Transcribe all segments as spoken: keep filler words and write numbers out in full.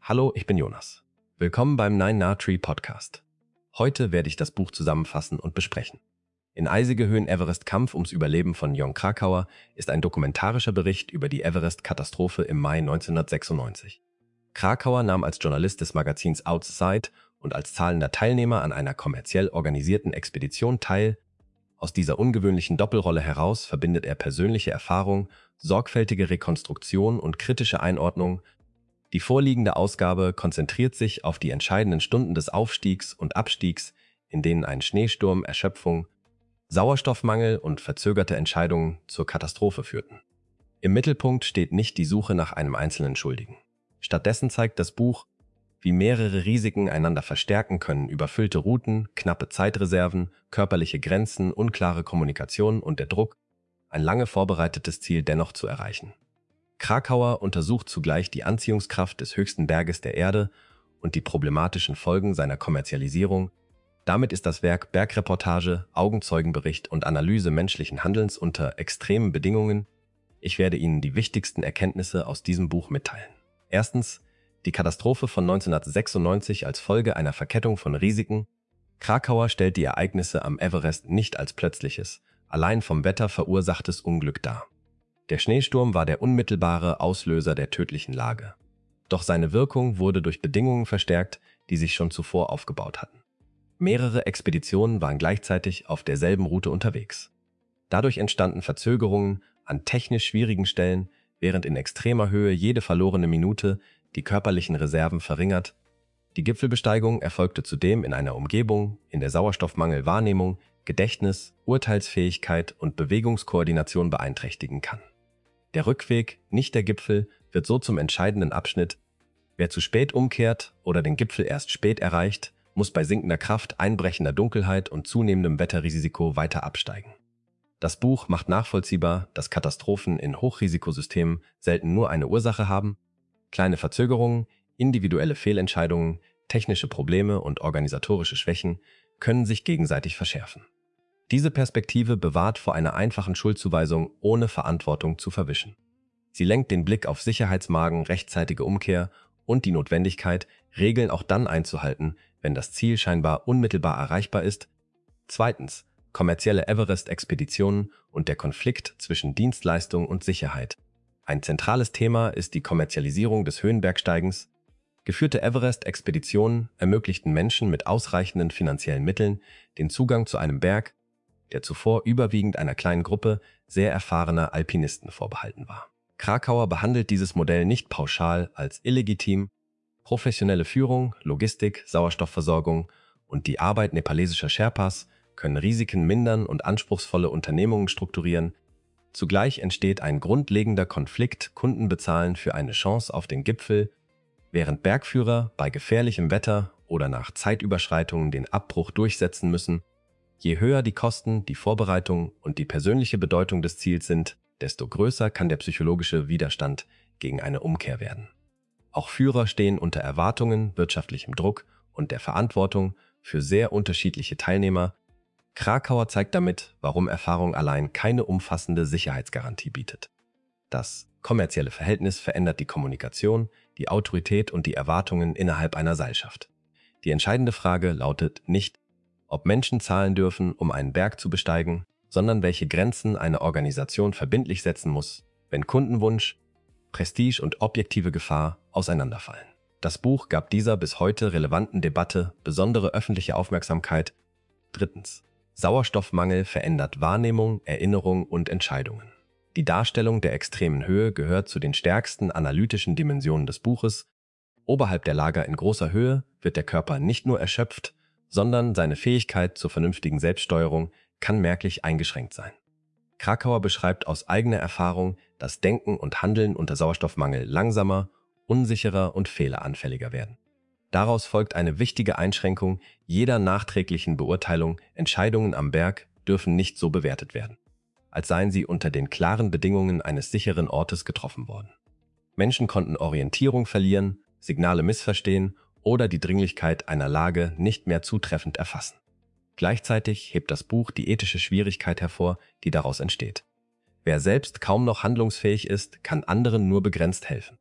Hallo, ich bin Jonas. Willkommen beim Nine Na Tree Podcast. Heute werde ich das Buch zusammenfassen und besprechen. In eisige Höhen Everest Kampf ums Überleben von Jon Krakauer ist ein dokumentarischer Bericht über die Everest-Katastrophe im Mai neunzehnhundertsechsundneunzig. Krakauer nahm als Journalist des Magazins Outside und als zahlender Teilnehmer an einer kommerziell organisierten Expedition teil. Aus dieser ungewöhnlichen Doppelrolle heraus verbindet er persönliche Erfahrung, sorgfältige Rekonstruktion und kritische Einordnung. Die vorliegende Ausgabe konzentriert sich auf die entscheidenden Stunden des Aufstiegs und Abstiegs, in denen ein Schneesturm, Erschöpfung, Sauerstoffmangel und verzögerte Entscheidungen zur Katastrophe führten. Im Mittelpunkt steht nicht die Suche nach einem einzelnen Schuldigen. Stattdessen zeigt das Buch, wie mehrere Risiken einander verstärken können: überfüllte Routen, knappe Zeitreserven, körperliche Grenzen, unklare Kommunikation und der Druck, ein lange vorbereitetes Ziel dennoch zu erreichen. Krakauer untersucht zugleich die Anziehungskraft des höchsten Berges der Erde und die problematischen Folgen seiner Kommerzialisierung. Damit ist das Werk Bergreportage, Augenzeugenbericht und Analyse menschlichen Handelns unter extremen Bedingungen. Ich werde Ihnen die wichtigsten Erkenntnisse aus diesem Buch mitteilen. Erstens, die Katastrophe von neunzehnhundertsechsundneunzig als Folge einer Verkettung von Risiken. Krakauer stellt die Ereignisse am Everest nicht als plötzliches, allein vom Wetter verursachtes Unglück dar. Der Schneesturm war der unmittelbare Auslöser der tödlichen Lage. Doch seine Wirkung wurde durch Bedingungen verstärkt, die sich schon zuvor aufgebaut hatten. Mehrere Expeditionen waren gleichzeitig auf derselben Route unterwegs. Dadurch entstanden Verzögerungen an technisch schwierigen Stellen, während in extremer Höhe jede verlorene Minute die körperlichen Reserven verringert. Die Gipfelbesteigung erfolgte zudem in einer Umgebung, in der Sauerstoffmangel Wahrnehmung, Gedächtnis, Urteilsfähigkeit und Bewegungskoordination beeinträchtigen kann. Der Rückweg, nicht der Gipfel, wird so zum entscheidenden Abschnitt. Wer zu spät umkehrt oder den Gipfel erst spät erreicht, muss bei sinkender Kraft, einbrechender Dunkelheit und zunehmendem Wetterrisiko weiter absteigen. Das Buch macht nachvollziehbar, dass Katastrophen in Hochrisikosystemen selten nur eine Ursache haben. Kleine Verzögerungen, individuelle Fehlentscheidungen, technische Probleme und organisatorische Schwächen können sich gegenseitig verschärfen. Diese Perspektive bewahrt vor einer einfachen Schuldzuweisung, ohne Verantwortung zu verwischen. Sie lenkt den Blick auf Sicherheitsmagen, rechtzeitige Umkehr und die Notwendigkeit, Regeln auch dann einzuhalten, wenn das Ziel scheinbar unmittelbar erreichbar ist. Zweitens, kommerzielle Everest-Expeditionen und der Konflikt zwischen Dienstleistung und Sicherheit. Ein zentrales Thema ist die Kommerzialisierung des Höhenbergsteigens. Geführte Everest-Expeditionen ermöglichten Menschen mit ausreichenden finanziellen Mitteln den Zugang zu einem Berg, der zuvor überwiegend einer kleinen Gruppe sehr erfahrener Alpinisten vorbehalten war. Krakauer behandelt dieses Modell nicht pauschal als illegitim. Professionelle Führung, Logistik, Sauerstoffversorgung und die Arbeit nepalesischer Sherpas können Risiken mindern und anspruchsvolle Unternehmungen strukturieren. Zugleich entsteht ein grundlegender Konflikt: Kunden bezahlen für eine Chance auf den Gipfel, während Bergführer bei gefährlichem Wetter oder nach Zeitüberschreitungen den Abbruch durchsetzen müssen. Je höher die Kosten, die Vorbereitung und die persönliche Bedeutung des Ziels sind, desto größer kann der psychologische Widerstand gegen eine Umkehr werden. Auch Führer stehen unter Erwartungen, wirtschaftlichem Druck und der Verantwortung für sehr unterschiedliche Teilnehmer. Krakauer zeigt damit, warum Erfahrung allein keine umfassende Sicherheitsgarantie bietet. Das kommerzielle Verhältnis verändert die Kommunikation, die Autorität und die Erwartungen innerhalb einer Seilschaft. Die entscheidende Frage lautet nicht, ob Menschen zahlen dürfen, um einen Berg zu besteigen, sondern welche Grenzen eine Organisation verbindlich setzen muss, wenn Kundenwunsch, Prestige und objektive Gefahr auseinanderfallen. Das Buch gab dieser bis heute relevanten Debatte besondere öffentliche Aufmerksamkeit. Drittens. Sauerstoffmangel verändert Wahrnehmung, Erinnerung und Entscheidungen. Die Darstellung der extremen Höhe gehört zu den stärksten analytischen Dimensionen des Buches. Oberhalb der Lager in großer Höhe wird der Körper nicht nur erschöpft, sondern seine Fähigkeit zur vernünftigen Selbststeuerung kann merklich eingeschränkt sein. Krakauer beschreibt aus eigener Erfahrung, dass Denken und Handeln unter Sauerstoffmangel langsamer, unsicherer und fehleranfälliger werden. Daraus folgt eine wichtige Einschränkung jeder nachträglichen Beurteilung: Entscheidungen am Berg dürfen nicht so bewertet werden, als seien sie unter den klaren Bedingungen eines sicheren Ortes getroffen worden. Menschen konnten Orientierung verlieren, Signale missverstehen oder die Dringlichkeit einer Lage nicht mehr zutreffend erfassen. Gleichzeitig hebt das Buch die ethische Schwierigkeit hervor, die daraus entsteht. Wer selbst kaum noch handlungsfähig ist, kann anderen nur begrenzt helfen.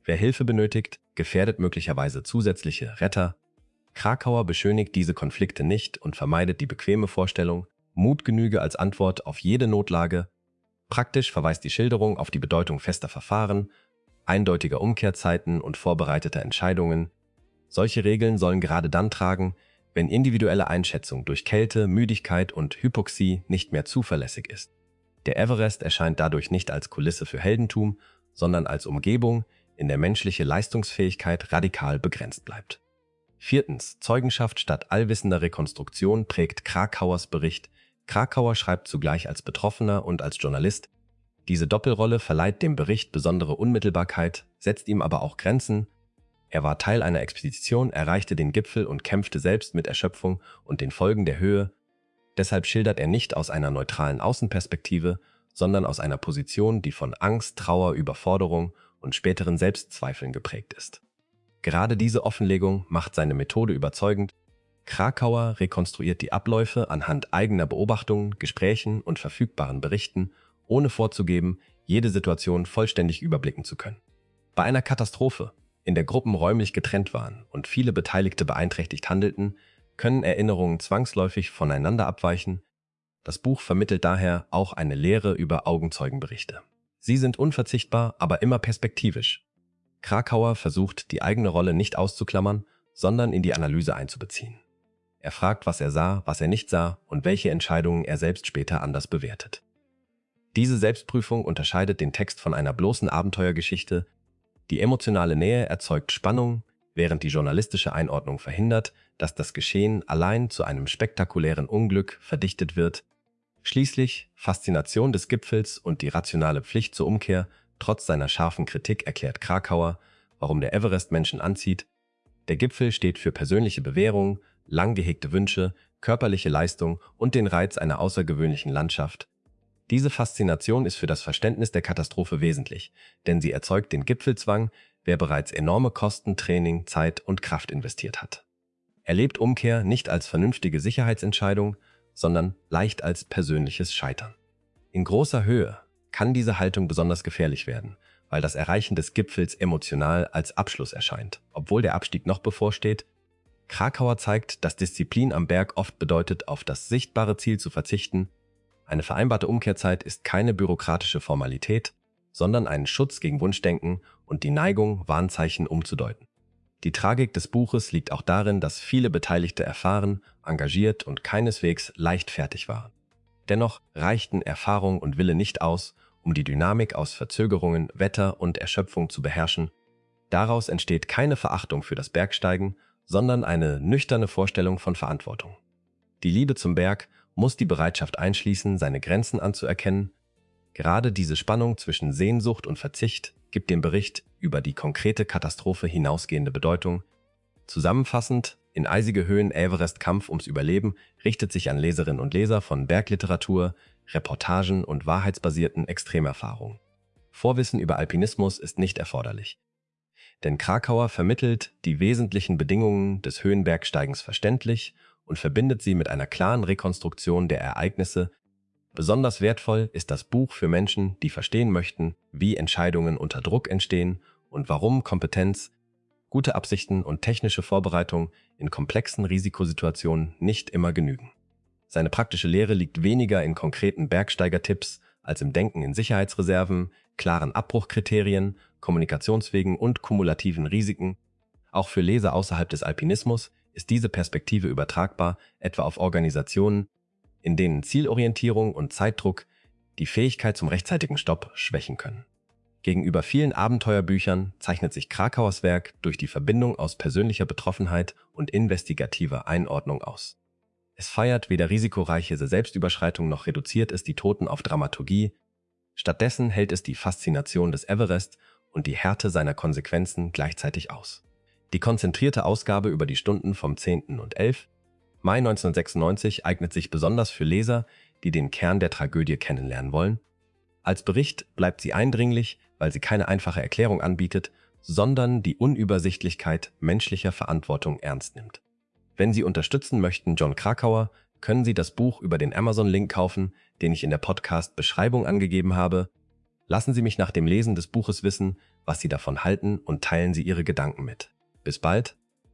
Wer Hilfe benötigt, gefährdet möglicherweise zusätzliche Retter. Krakauer beschönigt diese Konflikte nicht und vermeidet die bequeme Vorstellung, Mut genüge als Antwort auf jede Notlage. Praktisch verweist die Schilderung auf die Bedeutung fester Verfahren, eindeutiger Umkehrzeiten und vorbereiteter Entscheidungen. Solche Regeln sollen gerade dann tragen, wenn individuelle Einschätzung durch Kälte, Müdigkeit und Hypoxie nicht mehr zuverlässig ist. Der Everest erscheint dadurch nicht als Kulisse für Heldentum, sondern als Umgebung, in der menschliche Leistungsfähigkeit radikal begrenzt bleibt. Viertens. Zeugenschaft statt allwissender Rekonstruktion prägt Krakauers Bericht. Krakauer schreibt zugleich als Betroffener und als Journalist. Diese Doppelrolle verleiht dem Bericht besondere Unmittelbarkeit, setzt ihm aber auch Grenzen. Er war Teil einer Expedition, erreichte den Gipfel und kämpfte selbst mit Erschöpfung und den Folgen der Höhe. Deshalb schildert er nicht aus einer neutralen Außenperspektive, sondern aus einer Position, die von Angst, Trauer, Überforderung und späteren Selbstzweifeln geprägt ist. Gerade diese Offenlegung macht seine Methode überzeugend. Krakauer rekonstruiert die Abläufe anhand eigener Beobachtungen, Gesprächen und verfügbaren Berichten, ohne vorzugeben, jede Situation vollständig überblicken zu können. Bei einer Katastrophe, in der Gruppen räumlich getrennt waren und viele Beteiligte beeinträchtigt handelten, können Erinnerungen zwangsläufig voneinander abweichen. Das Buch vermittelt daher auch eine Lehre über Augenzeugenberichte. Sie sind unverzichtbar, aber immer perspektivisch. Krakauer versucht, die eigene Rolle nicht auszuklammern, sondern in die Analyse einzubeziehen. Er fragt, was er sah, was er nicht sah und welche Entscheidungen er selbst später anders bewertet. Diese Selbstprüfung unterscheidet den Text von einer bloßen Abenteuergeschichte. Die emotionale Nähe erzeugt Spannung, während die journalistische Einordnung verhindert, dass das Geschehen allein zu einem spektakulären Unglück verdichtet wird. Schließlich Faszination des Gipfels und die rationale Pflicht zur Umkehr. Trotz seiner scharfen Kritik erklärt Krakauer, warum der Everest Menschen anzieht. Der Gipfel steht für persönliche Bewährung, lang gehegte Wünsche, körperliche Leistung und den Reiz einer außergewöhnlichen Landschaft. Diese Faszination ist für das Verständnis der Katastrophe wesentlich, denn sie erzeugt den Gipfelzwang, wer bereits enorme Kosten, Training, Zeit und Kraft investiert hat. Er lebt Umkehr nicht als vernünftige Sicherheitsentscheidung, sondern leicht als persönliches Scheitern. In großer Höhe kann diese Haltung besonders gefährlich werden, weil das Erreichen des Gipfels emotional als Abschluss erscheint, obwohl der Abstieg noch bevorsteht. Krakauer zeigt, dass Disziplin am Berg oft bedeutet, auf das sichtbare Ziel zu verzichten. Eine vereinbarte Umkehrzeit ist keine bürokratische Formalität, sondern ein Schutz gegen Wunschdenken und die Neigung, Warnzeichen umzudeuten. Die Tragik des Buches liegt auch darin, dass viele Beteiligte erfahren, engagiert und keineswegs leichtfertig waren. Dennoch reichten Erfahrung und Wille nicht aus, um die Dynamik aus Verzögerungen, Wetter und Erschöpfung zu beherrschen. Daraus entsteht keine Verachtung für das Bergsteigen, sondern eine nüchterne Vorstellung von Verantwortung. Die Liebe zum Berg muss die Bereitschaft einschließen, seine Grenzen anzuerkennen. Gerade diese Spannung zwischen Sehnsucht und Verzicht gibt dem Bericht über die konkrete Katastrophe hinausgehende Bedeutung. Zusammenfassend, in eisige Höhen Everest Kampf ums Überleben richtet sich an Leserinnen und Leser von Bergliteratur, Reportagen und wahrheitsbasierten Extremerfahrungen. Vorwissen über Alpinismus ist nicht erforderlich. Denn Krakauer vermittelt die wesentlichen Bedingungen des Höhenbergsteigens verständlich und verbindet sie mit einer klaren Rekonstruktion der Ereignisse. Besonders wertvoll ist das Buch für Menschen, die verstehen möchten, wie Entscheidungen unter Druck entstehen und warum Kompetenz, gute Absichten und technische Vorbereitung in komplexen Risikosituationen nicht immer genügen. Seine praktische Lehre liegt weniger in konkreten Bergsteigertipps als im Denken in Sicherheitsreserven, klaren Abbruchkriterien, Kommunikationswegen und kumulativen Risiken. Auch für Leser außerhalb des Alpinismus ist diese Perspektive übertragbar, etwa auf Organisationen, in denen Zielorientierung und Zeitdruck die Fähigkeit zum rechtzeitigen Stopp schwächen können. Gegenüber vielen Abenteuerbüchern zeichnet sich Krakauers Werk durch die Verbindung aus persönlicher Betroffenheit und investigativer Einordnung aus. Es feiert weder risikoreiche Selbstüberschreitung noch reduziert es die Toten auf Dramaturgie. Stattdessen hält es die Faszination des Everest und die Härte seiner Konsequenzen gleichzeitig aus. Die konzentrierte Ausgabe über die Stunden vom zehnten und elften Mai neunzehnhundertsechsundneunzig eignet sich besonders für Leser, die den Kern der Tragödie kennenlernen wollen. Als Bericht bleibt sie eindringlich, weil sie keine einfache Erklärung anbietet, sondern die Unübersichtlichkeit menschlicher Verantwortung ernst nimmt. Wenn Sie unterstützen möchten Jon Krakauer, können Sie das Buch über den Amazon-Link kaufen, den ich in der Podcast-Beschreibung angegeben habe. Lassen Sie mich nach dem Lesen des Buches wissen, was Sie davon halten und teilen Sie Ihre Gedanken mit. Bis bald!